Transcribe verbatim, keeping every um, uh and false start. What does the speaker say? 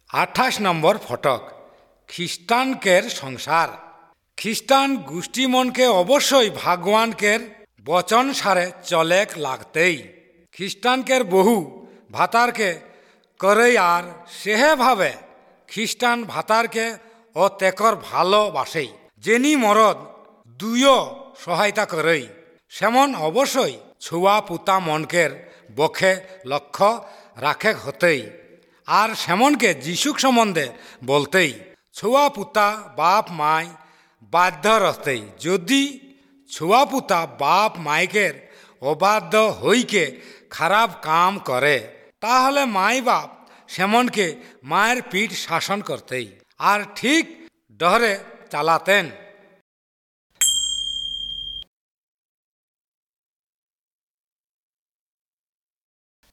আঠাশ নম্বর ফটক খ্রিস্টানকের সংসার। খ্রিস্টান গোষ্ঠী মনকে অবশ্যই ভগবানকের বচন সারে চলেক লাগতেই। খ্রিস্টানকের বহু ভাতারকে করে আর সেহে ভাবে খ্রিস্টান ভাতারকে ও তেকর ভালোবাসেই। যেনি মরদ দুইও সহায়তা করেই সেমন অবশ্যই ছুয়া পুতা মনকের বক্ষে লক্ষ্য রাখে হতেই। আর সেমনকে যিশুক সম্বন্ধে বলতেই ছুয়া পুতা বাপ মাই বাধ্য রহতেই। যদি ছুয়া পুতা বাপ মাইকের অবাধ্য হইকে খারাপ কাম করে তাহলে মাই বাপ সেমনকে মায়ের পিঠ শাসন করতেই আর ঠিক ডহরে চালাতেন।